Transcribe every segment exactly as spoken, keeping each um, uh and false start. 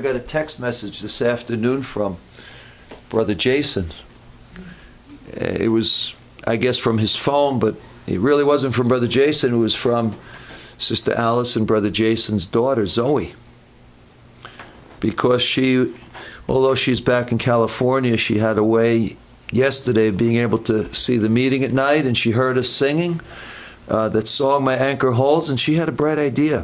I got a text message this afternoon from Brother Jason. It was, I guess, from his phone, but it really wasn't from Brother Jason. It was from Sister Alice and Brother Jason's daughter, Zoe. Because she, although she's back in California, she had a way yesterday of being able to see the meeting at night, and she heard us singing uh, that song, My Anchor Holds, and she had a bright idea.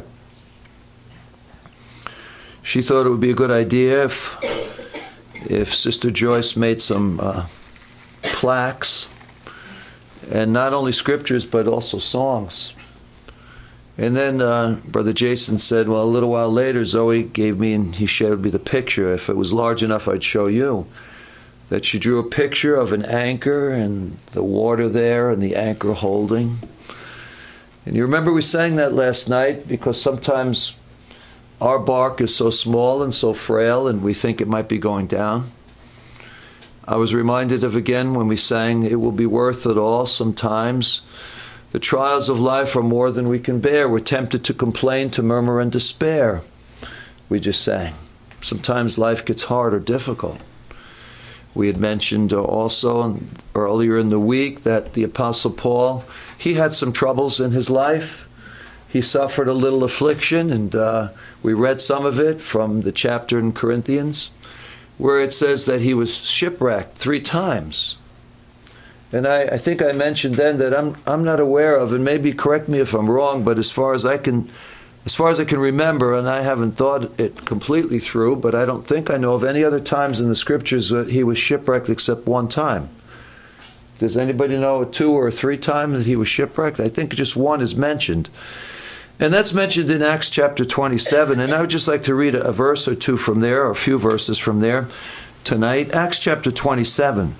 She thought it would be a good idea if, if Sister Joyce made some uh, plaques, and not only scriptures, but also songs. And then uh, Brother Jason said, well, a little while later, Zoe gave me, and he showed me the picture. If it was large enough, I'd show you. That she drew a picture of an anchor and the water there and the anchor holding. And you remember we sang that last night because sometimes our bark is so small and so frail and we think it might be going down. I was reminded of again when we sang, it will be worth it all. Sometimes the trials of life are more than we can bear. We're tempted to complain, to murmur and despair. We just sang. Sometimes life gets hard or difficult. We had mentioned also earlier in the week that the Apostle Paul, he had some troubles in his life. He suffered a little affliction, and uh, we read some of it from the chapter in Corinthians, where it says that he was shipwrecked three times. And I, I think I mentioned then that I'm I'm not aware of, and maybe correct me if I'm wrong, but as far as I can, as far as I can remember, and I haven't thought it completely through, but I don't think I know of any other times in the scriptures that he was shipwrecked except one time. Does anybody know two or three times that he was shipwrecked? I think just one is mentioned. And that's mentioned in Acts chapter twenty-seven. And I would just like to read a verse or two from there, or a few verses from there tonight. Acts chapter twenty-seven.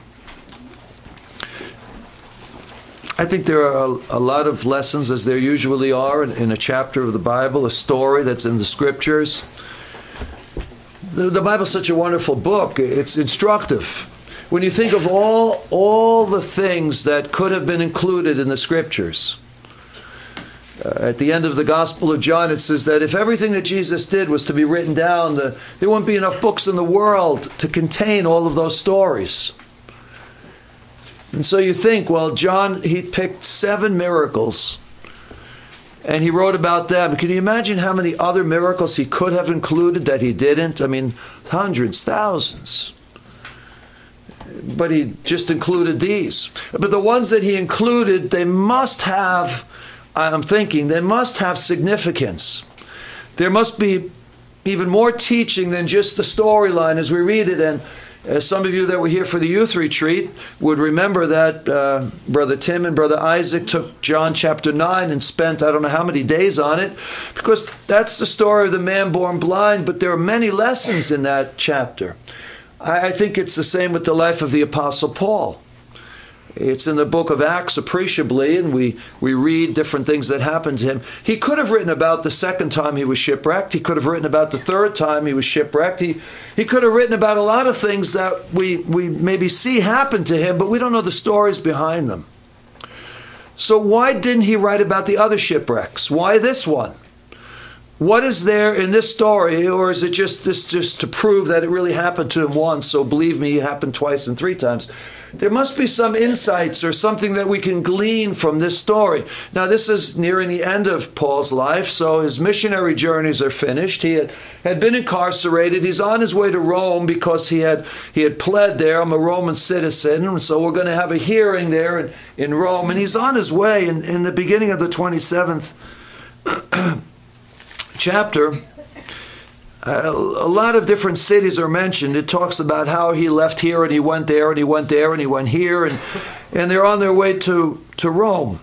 I think there are a, a lot of lessons, as there usually are, in, in a chapter of the Bible, a story that's in the scriptures. The, the Bible's such a wonderful book. It's instructive. When you think of all, all the things that could have been included in the scriptures. Uh, at the end of the Gospel of John, it says that if everything that Jesus did was to be written down, the, there wouldn't be enough books in the world to contain all of those stories. And so you think, well, John, he picked seven miracles, and he wrote about them. Can you imagine how many other miracles he could have included that he didn't? I mean, hundreds, thousands. But he just included these. But the ones that he included, they must have, I'm thinking, they must have significance. There must be even more teaching than just the storyline as we read it. And as some of you that were here for the youth retreat would remember that uh, Brother Tim and Brother Isaac took John chapter nine and spent I don't know how many days on it, because that's the story of the man born blind, but there are many lessons in that chapter. I, I think it's the same with the life of the Apostle Paul. It's in the book of Acts appreciably, and we, we read different things that happened to him. He could have written about the second time he was shipwrecked. He could have written about the third time he was shipwrecked. He, he could have written about a lot of things that we, we maybe see happen to him, but we don't know the stories behind them. So why didn't he write about the other shipwrecks? Why this one? What is there in this story, or is it just this just to prove that it really happened to him once, so believe me, it happened twice and three times? There must be some insights or something that we can glean from this story. Now, this is nearing the end of Paul's life, so his missionary journeys are finished. He had, had been incarcerated. He's on his way to Rome because he had he had pled there, I'm a Roman citizen, so we're going to have a hearing there in, in Rome. And he's on his way in, in the beginning of the twenty-seventh chapter. Uh, a lot of different cities are mentioned. It talks about how he left here and he went there and he went there and he went here, and and they're on their way to, to Rome.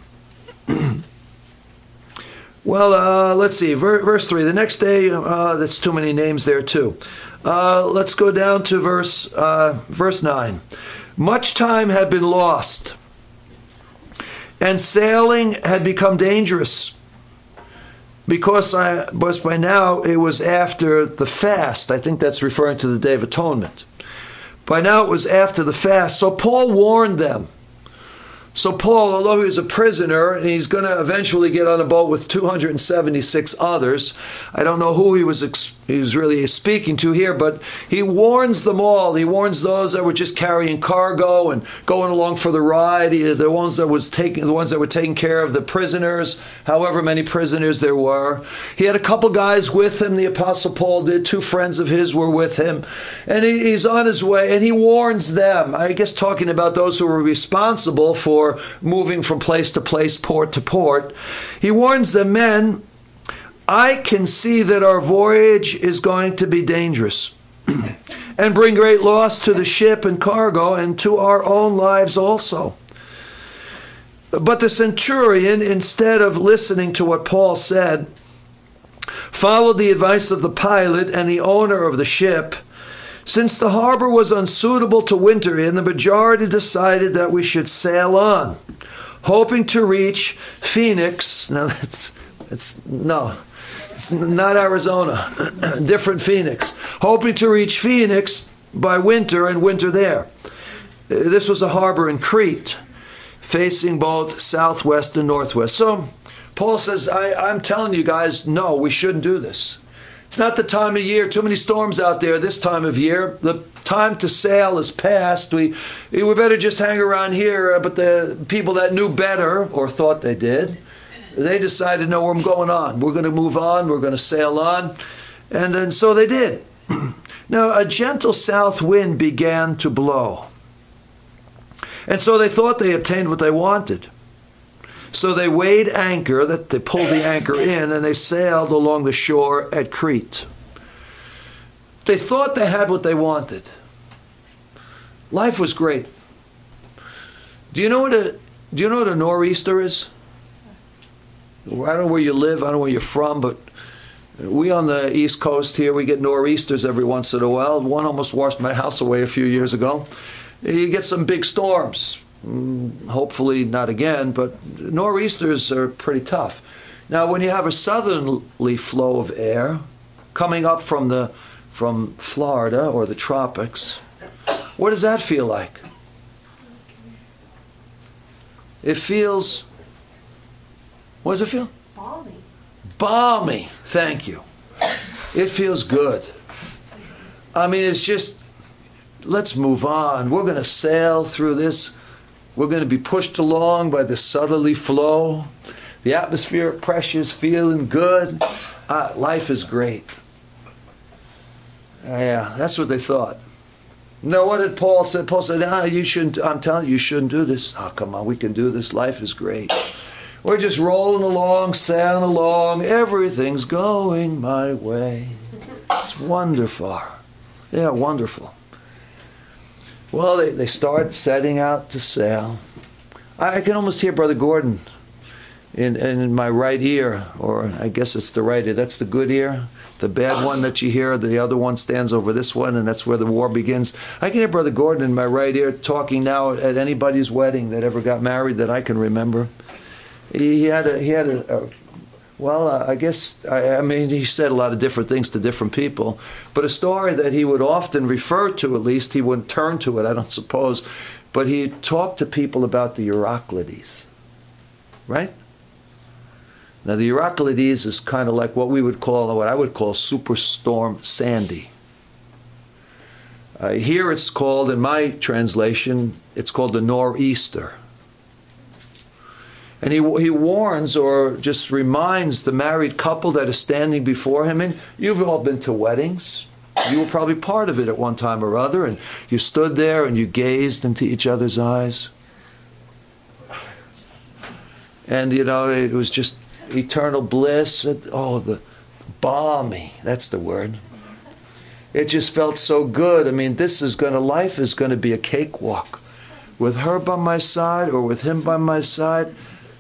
Well, uh, let's see, verse three. The next day, uh, that's too many names there too. Uh, let's go down to verse uh, verse nine. Much time had been lost, and sailing had become dangerous. Because I was by now it was after the fast. I think that's referring to the Day of Atonement. By now it was after the fast. So Paul warned them. So Paul, although he was a prisoner, and he's going to eventually get on a boat with two hundred seventy-six others, I don't know who he was ex- he's really speaking to here, but he warns them all. He warns those that were just carrying cargo and going along for the ride, the ones that was taking, the ones that were taking care of the prisoners, however many prisoners there were. He had a couple guys with him, the Apostle Paul did. Two friends of his were with him. And he, he's on his way, and he warns them, I guess talking about those who were responsible for moving from place to place, port to port. He warns them, men, I can see that our voyage is going to be dangerous and bring great loss to the ship and cargo and to our own lives also. But the centurion, instead of listening to what Paul said, followed the advice of the pilot and the owner of the ship. Since the harbor was unsuitable to winter in, the majority decided that we should sail on, hoping to reach Phoenix. Now that's, that's no. It's not Arizona, different Phoenix. Hoping to reach Phoenix by winter and winter there. This was a harbor in Crete, facing both southwest and northwest. So Paul says, I, I'm telling you guys, no, we shouldn't do this. It's not the time of year. Too many storms out there this time of year. The time to sail is past. We, we better just hang around here. But the people that knew better, or thought they did, they decided, no, we're going on. We're going to move on. We're going to sail on. And, and so they did. Now, a gentle south wind began to blow. And so they thought they obtained what they wanted. So they weighed anchor, that they pulled the anchor in, and they sailed along the shore at Crete. They thought they had what they wanted. Life was great. Do you know what a, do you know what a nor'easter is? I don't know where you live, I don't know where you're from, but we on the East Coast here, we get nor'easters every once in a while. One almost washed my house away a few years ago. You get some big storms. Hopefully not again, but nor'easters are pretty tough. Now, when you have a southerly flow of air coming up from the from Florida or the tropics, what does that feel like? It feels, what does it feel? Balmy. Balmy, thank you. It feels good. I mean, it's just, let's move on. We're going to sail through this. We're going to be pushed along by the southerly flow. The atmospheric pressure is feeling good. Uh, life is great. Uh, yeah, that's what they thought. No, what did Paul say? Paul said, ah, you shouldn't, I'm telling you, you shouldn't do this. Oh, come on, we can do this. Life is great. We're just rolling along, sailing along. Everything's going my way. It's wonderful. Yeah, wonderful. Well, they, they start setting out to sail. I, I can almost hear Brother Gordon in, in my right ear, or I guess it's the right ear. That's the good ear. The bad one that you hear, the other one stands over this one, and that's where the war begins. I can hear Brother Gordon in my right ear talking now at anybody's wedding that ever got married that I can remember. He, he had a, he had a, a well, uh, I guess, I, I mean, he said a lot of different things to different people, but a story that he would often refer to, at least, he wouldn't turn to it, I don't suppose, but he talked to people about the Euroclides, right? Now, the Euroclides is kind of like what we would call, what I would call Superstorm Sandy. Uh, here it's called, in my translation, it's called the nor'easter. And he he warns or just reminds the married couple that is standing before him. And you've all been to weddings. You were probably part of it at one time or other. And you stood there and you gazed into each other's eyes. And, you know, it was just eternal bliss. Oh, the balmy. That's the word. It just felt so good. I mean, this is going to, life is going to be a cakewalk. With her by my side or with him by my side.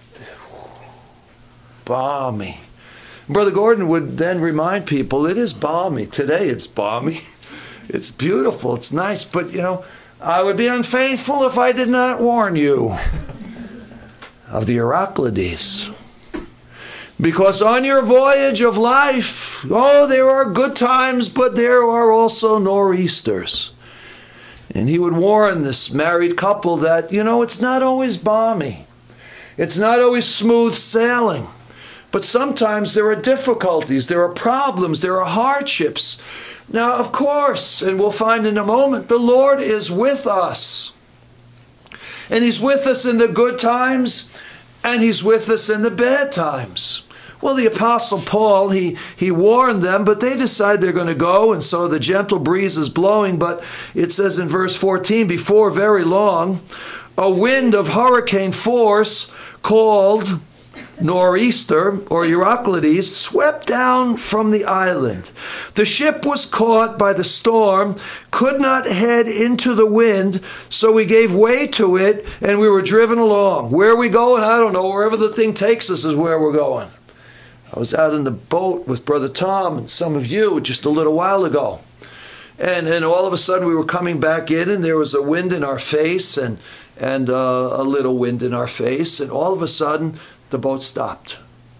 Balmy. Brother Gordon would then remind people, it is balmy. Today it's balmy. It's beautiful. It's nice. But, you know, I would be unfaithful if I did not warn you of the Euroclides. Because on your voyage of life, oh, there are good times, but there are also nor'easters. And he would warn this married couple that, you know, it's not always balmy. It's not always smooth sailing. But sometimes there are difficulties, there are problems, there are hardships. Now, of course, and we'll find in a moment, the Lord is with us. And He's with us in the good times, and He's with us in the bad times. Well, the Apostle Paul, he, he warned them, but they decide they're going to go, and so the gentle breeze is blowing. But it says in verse fourteen, before very long, a wind of hurricane force called nor'easter or Euroclides swept down from the island. The ship was caught by the storm, could not head into the wind, so we gave way to it and we were driven along. Where are we going? I don't know. Wherever the thing takes us is where we're going. I was out in the boat with Brother Tom and some of you just a little while ago. And and all of a sudden we were coming back in and there was a wind in our face and, and uh, a little wind in our face. And all of a sudden the boat stopped.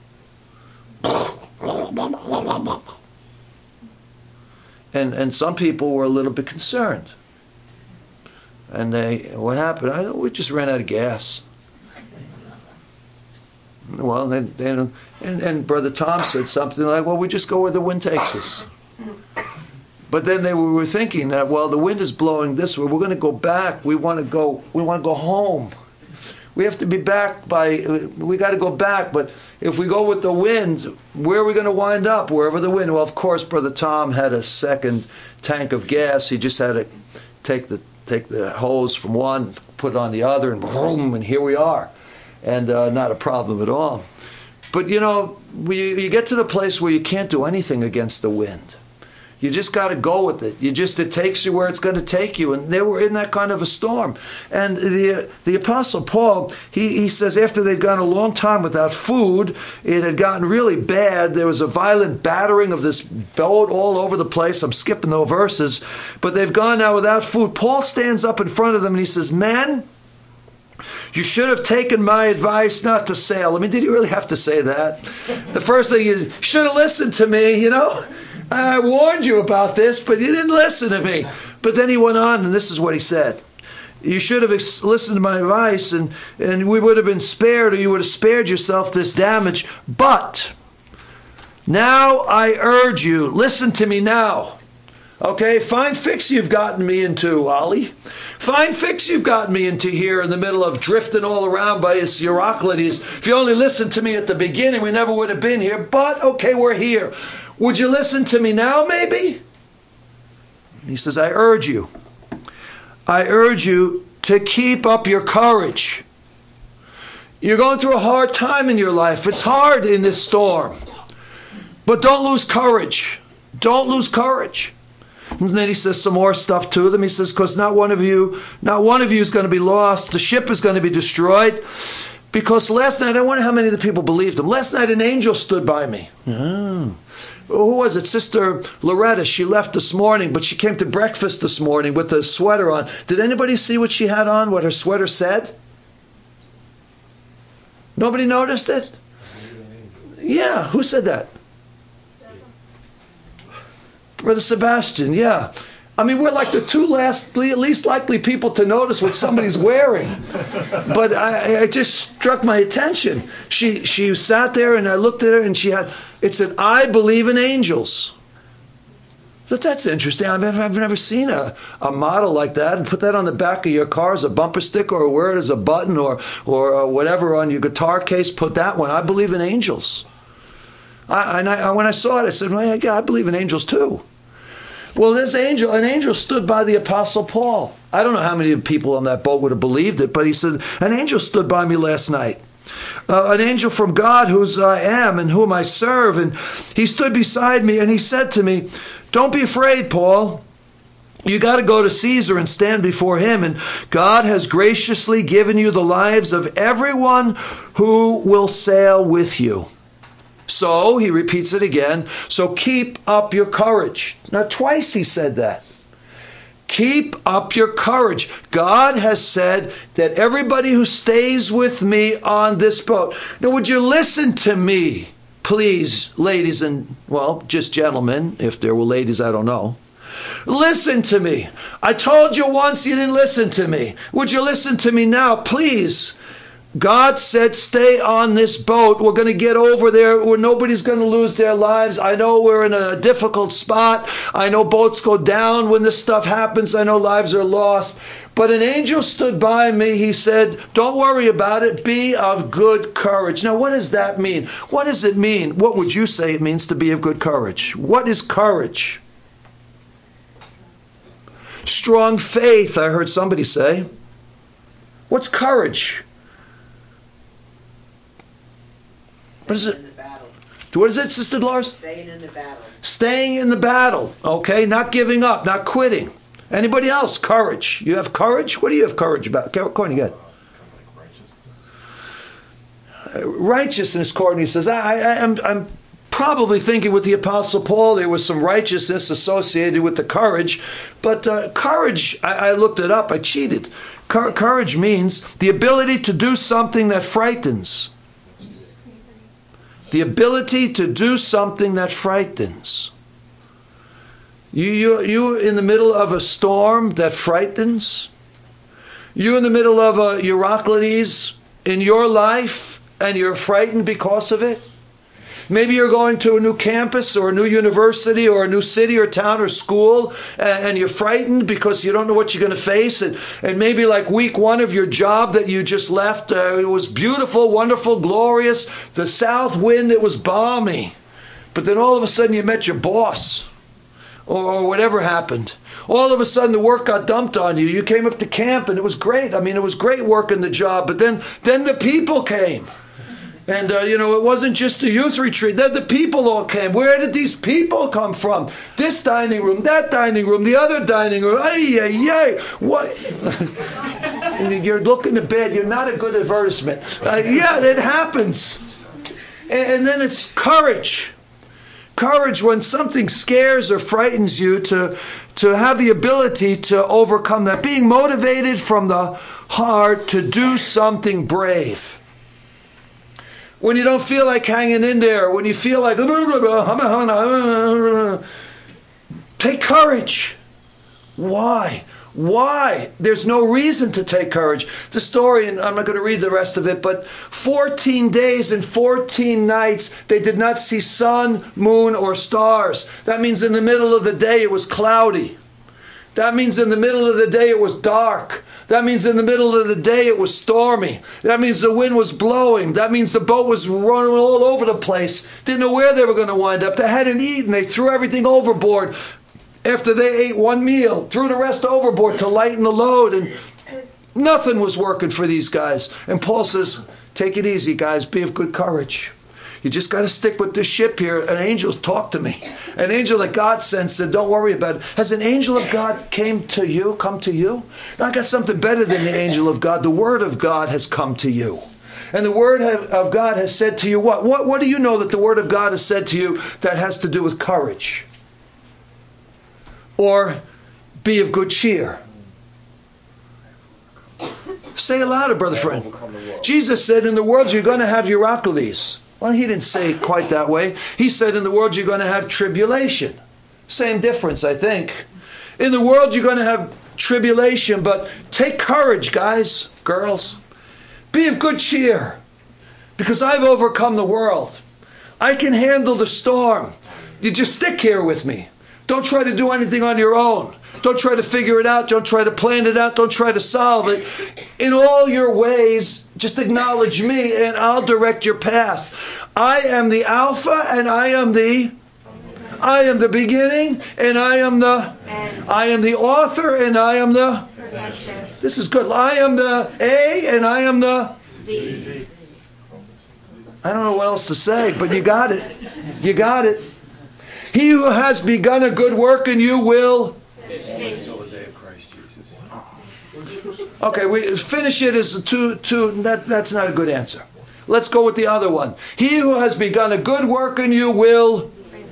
And and some people were a little bit concerned. And they, what happened? I, we just ran out of gas. Well, then, then and, and Brother Tom said something like, well, we just go where the wind takes us. But then they were thinking that, well, the wind is blowing this way. We're going to go back. We want to go, we want to go home. We have to be back by, we got to go back. But if we go with the wind, where are we going to wind up? Wherever the wind. Well, of course, Brother Tom had a second tank of gas. He just had to take the take the hose from one, put it on the other, and boom, and here we are. And uh, not a problem at all. But, you know, you, you get to the place where you can't do anything against the wind. You just got to go with it. You just, it takes you where it's going to take you. And they were in that kind of a storm. And the the Apostle Paul, he, he says after they'd gone a long time without food, it had gotten really bad. There was a violent battering of this boat all over the place. I'm skipping the verses. But they've gone now without food. Paul stands up in front of them and he says, men, you should have taken my advice not to sail. I mean, did he really have to say that? The first thing is, you should have listened to me, you know. I warned you about this, but you didn't listen to me. But then he went on, and this is what he said. You should have ex- listened to my advice, and, and we would have been spared, or you would have spared yourself this damage. But now I urge you, listen to me now. Okay, fine fix you've gotten me into, Ollie. Fine fix you've gotten me into here in the middle of drifting all around by this Euroclides. If you only listened to me at the beginning, we never would have been here. But, okay, we're here. Would you listen to me now, maybe? He says, I urge you. I urge you to keep up your courage. You're going through a hard time in your life. It's hard in this storm. But don't lose courage. Don't lose courage. And then he says some more stuff to them. He says, because not one of you, not one of you is going to be lost. The ship is going to be destroyed. Because last night, I wonder how many of the people believed him. Last night, an angel stood by me. Oh. Who was it? Sister Loretta. She left this morning, but she came to breakfast this morning with a sweater on. Did anybody see what she had on, what her sweater said? Nobody noticed it? Yeah, who said that? Brother Sebastian, yeah. I mean, we're like the two last, least likely people to notice what somebody's wearing. But I, I just struck my attention. She she sat there and I looked at her and she had, it said, I believe in angels. But that's interesting. I've never, I've never seen a, a model like that and put that on the back of your car as a bumper sticker or wear it as a button or, or whatever on your guitar case. Put that one. I believe in angels. I, and I, when I saw it, I said, well, yeah, I believe in angels too. Well, this angel, an angel stood by the Apostle Paul. I don't know how many people on that boat would have believed it, but he said, an angel stood by me last night. Uh, an angel from God whose I am and whom I serve. And he stood beside me and he said to me, don't be afraid, Paul. You got to go to Caesar and stand before him. And God has graciously given you the lives of everyone who will sail with you. So, he repeats it again, so keep up your courage. Now, twice he said that. Keep up your courage. God has said that everybody who stays with me on this boat. Now, would you listen to me, please, ladies and, well, just gentlemen. If there were ladies, I don't know. Listen to me. I told you once you didn't listen to me. Would you listen to me now, please? God said, stay on this boat. We're going to get over there where nobody's going to lose their lives. I know we're in a difficult spot. I know boats go down when this stuff happens. I know lives are lost. But an angel stood by me. He said, don't worry about it. Be of good courage. Now, what does that mean? What does it mean? What would you say it means to be of good courage? What is courage? Strong faith, I heard somebody say. What's courage? What is it? What is it, Sister Dolores? Staying in the battle. Staying in the battle. Okay, not giving up, not quitting. Anybody else? Courage. You have courage? What do you have courage about? Courtney, go ahead. Righteousness, Courtney says. I, I, I'm, I'm probably thinking with the Apostle Paul, there was some righteousness associated with the courage. But uh, courage, I, I looked it up. I cheated. Cur- courage means the ability to do something that frightens. The ability to do something that frightens. You, you, you in the middle of a storm that frightens. You in the middle of a Euroclides in your life and you're frightened because of it. Maybe you're going to a new campus or a new university or a new city or town or school and you're frightened because you don't know what you're going to face. And, and maybe like week one of your job that you just left, uh, it was beautiful, wonderful, glorious. The south wind, it was balmy. But then all of a sudden you met your boss or, or whatever happened. All of a sudden the work got dumped on you. You came up to camp and it was great. I mean, it was great working the job. But then, then the people came. And, uh, you know, it wasn't just a youth retreat. Then the people all came. Where did these people come from? This dining room, that dining room, the other dining room. Ay, ay, ay. What? And you're looking at bed. You're not a good advertisement. Uh, yeah, it happens. And, and then it's courage. Courage when something scares or frightens you to, to have the ability to overcome that. Being motivated from the heart to do something brave. When you don't feel like hanging in there, when you feel like, take courage. Why? Why? There's no reason to take courage. The story, and I'm not going to read the rest of it, but fourteen days and fourteen nights, they did not see sun, moon, or stars. That means in the middle of the day it was cloudy. That means in the middle of the day it was dark. That means in the middle of the day it was stormy. That means the wind was blowing. That means the boat was running all over the place. Didn't know where they were going to wind up. They hadn't eaten. They threw everything overboard. After they ate one meal, threw the rest overboard to lighten the load. And nothing was working for these guys. And Paul says, take it easy, guys. Be of good courage. You just got to stick with this ship here. An angel talked to me. An angel that God sent said, don't worry about it. Has an angel of God came to you, come to you? Now, I got something better than the angel of God. The word of God has come to you. And the word of God has said to you what? What, what do you know that the word of God has said to you that has to do with courage? Or be of good cheer? Say it louder, brother friend. Jesus said, in the world you're going to have Euroclides. Well, he didn't say it quite that way. He said, in the world you're going to have tribulation. Same difference, I think. In the world you're going to have tribulation, but take courage, guys, girls. Be of good cheer, because I've overcome the world. I can handle the storm. You just stick here with me. Don't try to do anything on your own. Don't try to figure it out. Don't try to plan it out. Don't try to solve it. In all your ways, just acknowledge me and I'll direct your path. I am the Alpha and I am the I am the beginning and I am the I am the author and I am the This is good. I am the A and I am the Z. I don't know what else to say, but you got it. You got it. He who has begun a good work in you will until the day of Christ Jesus. Okay, we finish it as two two that that's not a good answer. Let's go with the other one. He who has begun a good work in you will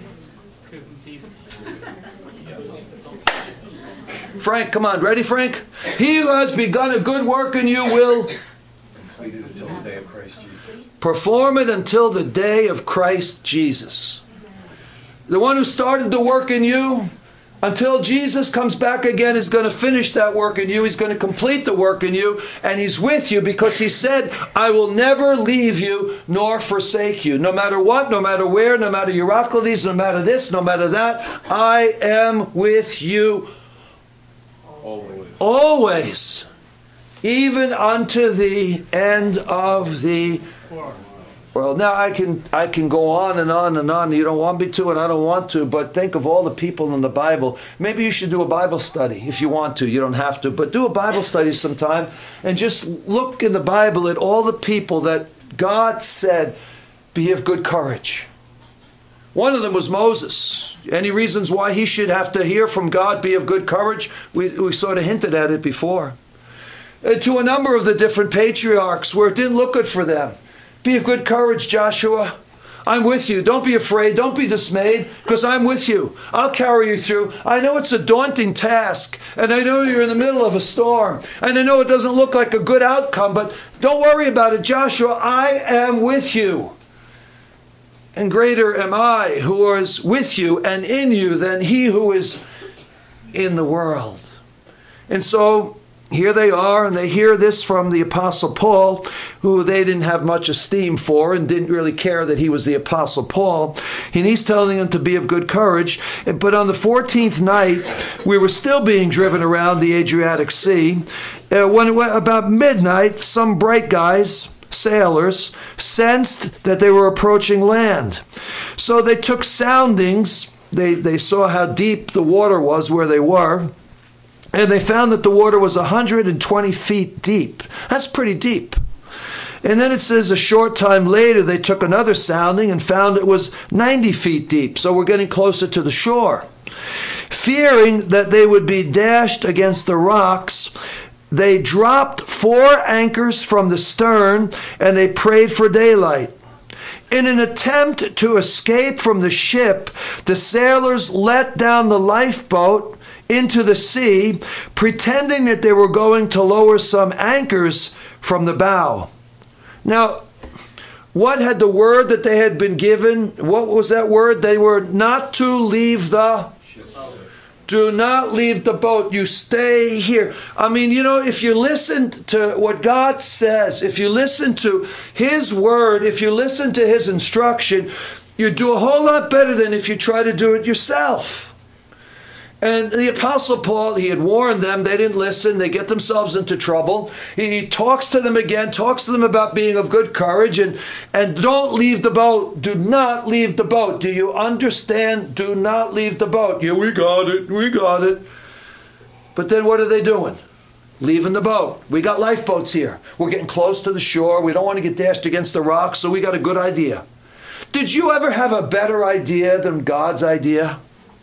Frank, come on, ready, Frank? He who has begun a good work in you will complete it until the day of Christ Jesus. Perform it until the day of Christ Jesus. The one who started the work in you Until Jesus comes back again, he's going to finish that work in you. He's going to complete the work in you. And he's with you because he said, I will never leave you nor forsake you. No matter what, no matter where, no matter your Heraclides, no matter this, no matter that, I am with you always. Always. Even unto the end of the world. Now I can I can go on and on and on. You don't want me to, and I don't want to. But think of all the people in the Bible. Maybe you should do a Bible study if you want to. You don't have to, but do a Bible study sometime and just look in the Bible at all the people that God said, "Be of good courage." One of them was Moses. Any reasons why he should have to hear from God, "Be of good courage"? We we sort of hinted at it before. Uh, to a number of the different patriarchs where it didn't look good for them. Be of good courage, Joshua. I'm with you. Don't be afraid. Don't be dismayed, because I'm with you. I'll carry you through. I know it's a daunting task, and I know you're in the middle of a storm, and I know it doesn't look like a good outcome, but don't worry about it, Joshua. I am with you. And greater am I who is with you and in you than he who is in the world. And so here they are, and they hear this from the Apostle Paul, who they didn't have much esteem for and didn't really care that he was the Apostle Paul. And he's telling them to be of good courage. But on the fourteenth night, we were still being driven around the Adriatic Sea. Uh, when it went about midnight, some bright guys, sailors, sensed that they were approaching land. So they took soundings. They, they saw how deep the water was where they were. And they found that the water was one hundred twenty feet deep. That's pretty deep. And then it says a short time later, they took another sounding and found it was ninety feet deep. So we're getting closer to the shore. Fearing that they would be dashed against the rocks, they dropped four anchors from the stern and they prayed for daylight. In an attempt to escape from the ship, the sailors let down the lifeboat into the sea, pretending that they were going to lower some anchors from the bow. Now, what had the word that they had been given? What was that word? They were not to leave the... Do not leave the boat. You stay here. I mean, you know, if you listen to what God says, if you listen to his word, if you listen to his instruction, you do a whole lot better than if you try to do it yourself. And the Apostle Paul, he had warned them. They didn't listen. They get themselves into trouble. He, he talks to them again, talks to them about being of good courage, and, and don't leave the boat. Do not leave the boat. Do you understand? Do not leave the boat. Yeah, we got it. We got it. But then what are they doing? Leaving the boat. We got lifeboats here. We're getting close to the shore. We don't want to get dashed against the rocks, so we got a good idea. Did you ever have a better idea than God's idea?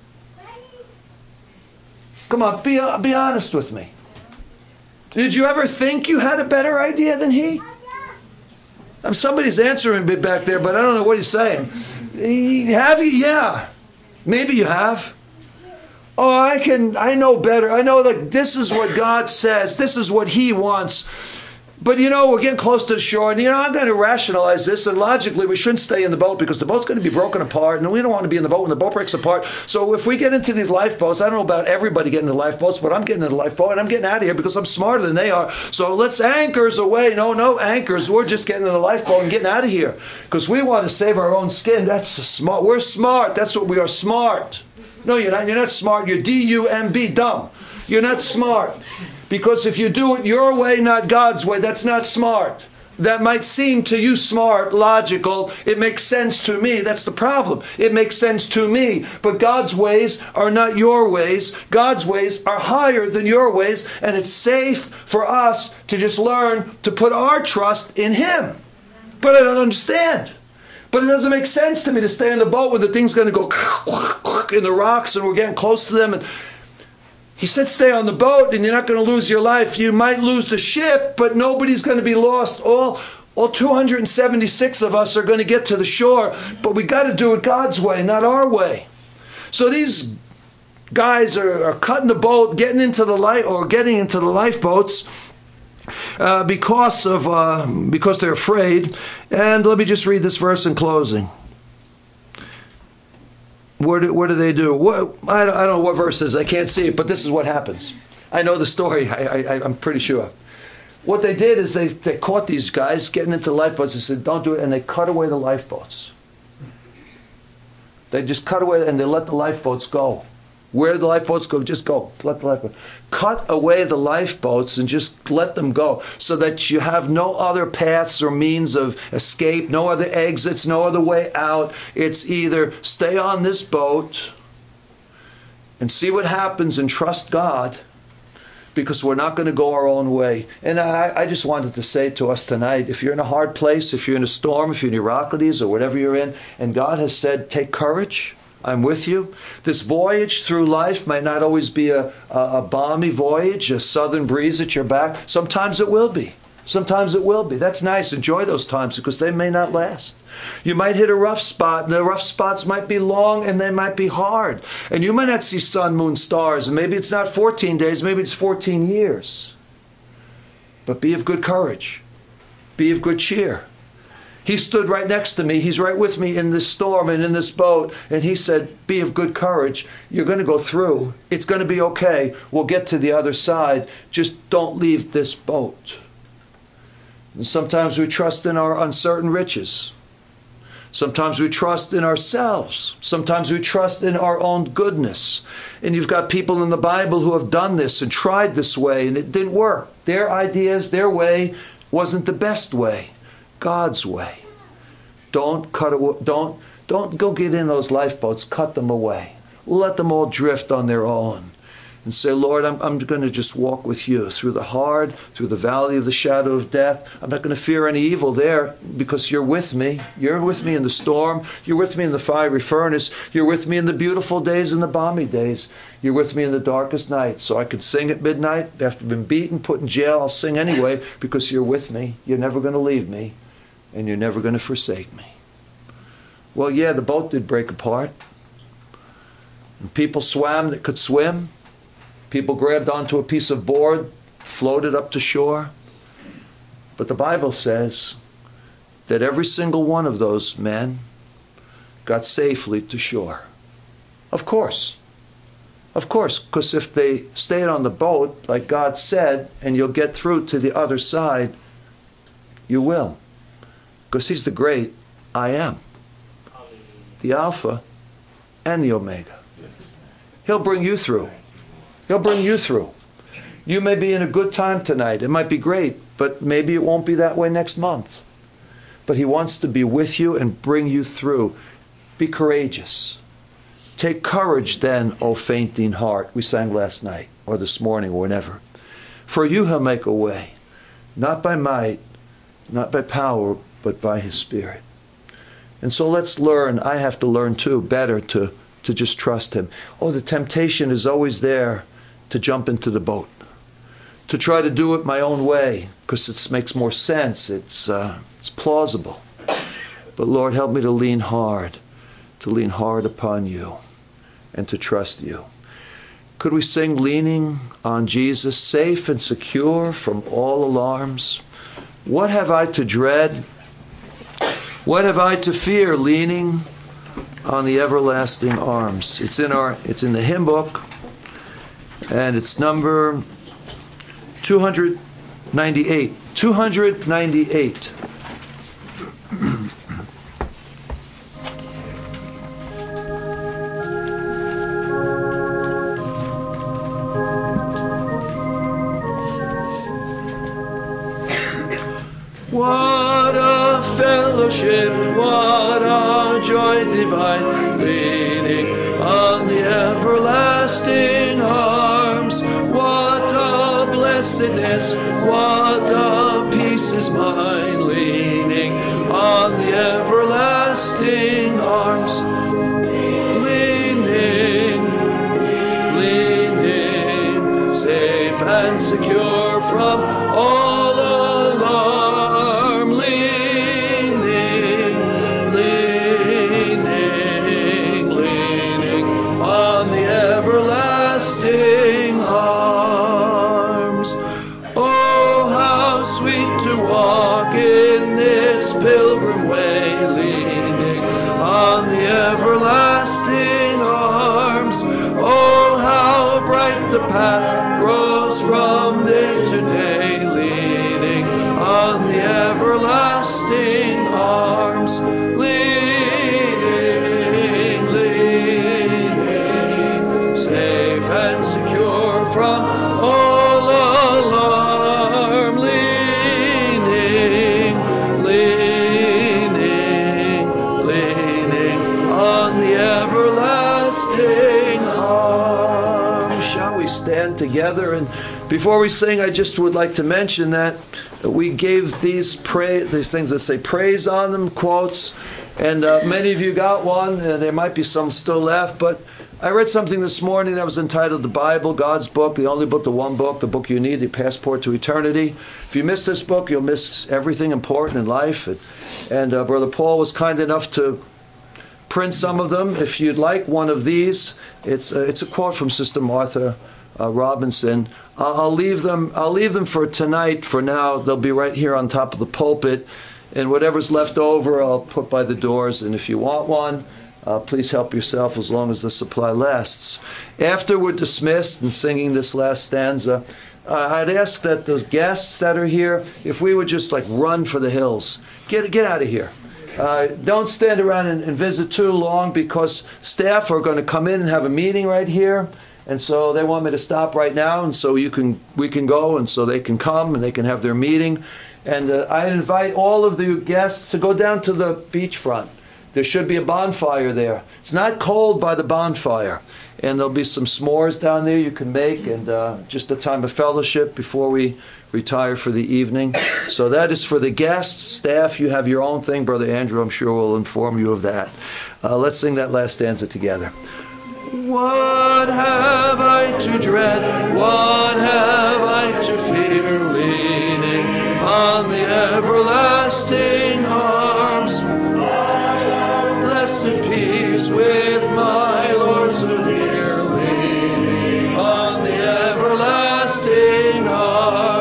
Come on, be, be honest with me. Did you ever think you had a better idea than he? Um, somebody's answering a bit back there, but I don't know what he's saying. Have you? Yeah. Maybe you have. Oh, I can, I know better. I know that this is what God says. This is what he wants. But, you know, we're getting close to the shore, and, you know, I'm going to rationalize this, and logically we shouldn't stay in the boat because the boat's going to be broken apart, and we don't want to be in the boat when the boat breaks apart. So if we get into these lifeboats, I don't know about everybody getting into lifeboats, but I'm getting into the lifeboat, and I'm getting out of here because I'm smarter than they are. So let's anchors away. No, no anchors. We're just getting in the lifeboat and getting out of here because we want to save our own skin. That's smart. We're smart. That's what we are, smart. No, you're not. You're not smart. You're D U M B, dumb. You're not smart. Because if you do it your way, not God's way, that's not smart. That might seem to you smart, logical. It makes sense to me. That's the problem. It makes sense to me. But God's ways are not your ways. God's ways are higher than your ways. And it's safe for us to just learn to put our trust in him. But I don't understand. But it doesn't make sense to me to stay in the boat when the thing's going to go in the rocks and we're getting close to them. And he said stay on the boat and you're not going to lose your life. You might lose the ship, but nobody's going to be lost. All, all two hundred seventy-six of us are going to get to the shore, but we got to do it God's way, not our way. So these guys are, are cutting the boat, getting into the light or getting into the lifeboats uh, because of uh, because they're afraid. And let me just read this verse in closing. what do, what do they do? What, I, don't, I don't know what verse it is. I can't see it, but this is what happens. I know the story. I, I, I'm pretty sure. What they did is they, they caught these guys getting into lifeboats and said, don't do it. And they cut away the lifeboats. They just cut away and they let the lifeboats go. Where the lifeboats go, just go. Let the lifeboats. Cut away the lifeboats and just let them go so that you have no other paths or means of escape, no other exits, no other way out. It's either stay on this boat and see what happens and trust God, because we're not going to go our own way. And I, I just wanted to say to us tonight, if you're in a hard place, if you're in a storm, if you're in Heraclides or whatever you're in, and God has said, take courage, I'm with you. This voyage through life might not always be a, a, a balmy voyage, a southern breeze at your back. Sometimes it will be. Sometimes it will be. That's nice. Enjoy those times because they may not last. You might hit a rough spot, and the rough spots might be long and they might be hard. And you might not see sun, moon, stars, and maybe it's not fourteen days, maybe it's fourteen years. But be of good courage. Be of good cheer. He stood right next to me. He's right with me in this storm and in this boat. And he said, be of good courage. You're going to go through. It's going to be okay. We'll get to the other side. Just don't leave this boat. And sometimes we trust in our uncertain riches. Sometimes we trust in ourselves. Sometimes we trust in our own goodness. And you've got people in the Bible who have done this and tried this way, and it didn't work. Their ideas, their way wasn't the best way. God's way. Don't cut it, don't, don't go get in those lifeboats. Cut them away. Let them all drift on their own. And say, Lord, I'm, I'm going to just walk with you through the hard, through the valley of the shadow of death. I'm not going to fear any evil there because you're with me. You're with me in the storm. You're with me in the fiery furnace. You're with me in the beautiful days and the balmy days. You're with me in the darkest night. So I could sing at midnight. After being beaten, put in jail, I'll sing anyway because you're with me. You're never going to leave me, and you're never going to forsake me. Well, yeah, the boat did break apart. And people swam that could swim. People grabbed onto a piece of board, floated up to shore. But the Bible says that every single one of those men got safely to shore. Of course. Of course, because if they stayed on the boat, like God said, and you'll get through to the other side, you will. Because He's the great I am. The Alpha and the Omega. He'll bring you through. He'll bring you through. You may be in a good time tonight. It might be great, but maybe it won't be that way next month. But He wants to be with you and bring you through. Be courageous. Take courage then, O fainting heart. We sang last night or this morning or whenever. For you He'll make a way, not by might, not by power, but by His Spirit. And so let's learn. I have to learn too, better to, to just trust Him. Oh, the temptation is always there to jump into the boat, to try to do it my own way, because it makes more sense. It's uh, it's plausible. But Lord, help me to lean hard, to lean hard upon you, and to trust you. Could we sing Leaning on Jesus, safe and secure from all alarms? What have I to dread? What have I to fear, leaning on the everlasting arms? It's in our it's in the hymn book. And it's number two ninety-eight. two ninety-eight. What a fellowship, what a joy divine, leaning on the everlasting arms. What a blessedness, what a peace is mine, leaning on the everlasting arms. Leaning, leaning, safe and secure from all alarm. Leaning, leaning, leaning on the everlasting arms. Oh, how sweet to walk in this pilgrim way, leaning on the everlasting path grows from day to day, leaning on the everlasting arms, leaning, leaning, safe and secure from all alarm, leaning, leaning, leaning on the everlasting arms. Shall we stand together? And before we sing, I just would like to mention that we gave these pray these things that say praise on them, quotes, and uh, many of you got one. Uh, there might be some still left, but I read something this morning that was entitled The Bible, God's Book, the only book, the one book, the book you need, the passport to eternity. If you miss this book, you'll miss everything important in life. And, and uh, Brother Paul was kind enough to print some of them. If you'd like one of these, it's uh, it's a quote from Sister Martha uh, Robinson. I'll, I'll leave them. I'll leave them for tonight. For now, they'll be right here on top of the pulpit, and whatever's left over, I'll put by the doors. And if you want one, uh, please help yourself as long as the supply lasts. After we're dismissed and singing this last stanza, uh, I'd ask that those guests that are here, if we would just like run for the hills, get get out of here. Uh, don't stand around and, and visit too long, because staff are going to come in and have a meeting right here, and so they want me to stop right now, and so you can we can go, and so they can come and they can have their meeting. And uh, I invite all of the guests to go down to the beachfront. There should be a bonfire there. It's not cold by the bonfire, and there'll be some s'mores down there you can make, and uh, just a time of fellowship before we retire for the evening. So that is for the guests. Staff, you have your own thing. Brother Andrew, I'm sure, will inform you of that. Uh, let's sing that last stanza together. What have I to dread? What have I to fear? Leaning on the everlasting arms, blessed peace with my Lord so near, leaning on the everlasting arms.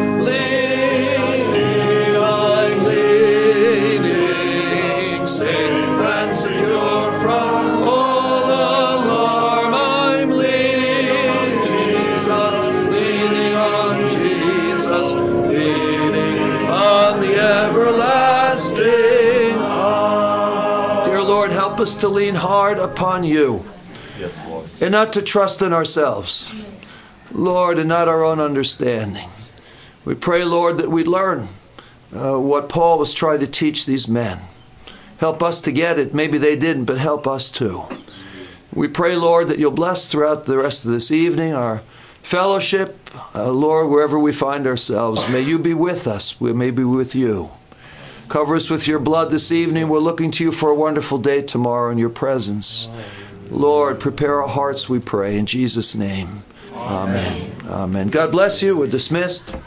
Help us to lean hard upon you, yes, Lord, and not to trust in ourselves, Lord, and not our own understanding. We pray, Lord, that we learn uh, what Paul was trying to teach these men. Help us to get it. Maybe they didn't, but help us too. We pray, Lord, that you'll bless throughout the rest of this evening our fellowship. Uh, Lord, wherever we find ourselves, may you be with us. We may be with you. Cover us with your blood this evening. We're looking to you for a wonderful day tomorrow in your presence. Lord, prepare our hearts, we pray. In Jesus' name, amen. Amen. God bless you. We're dismissed.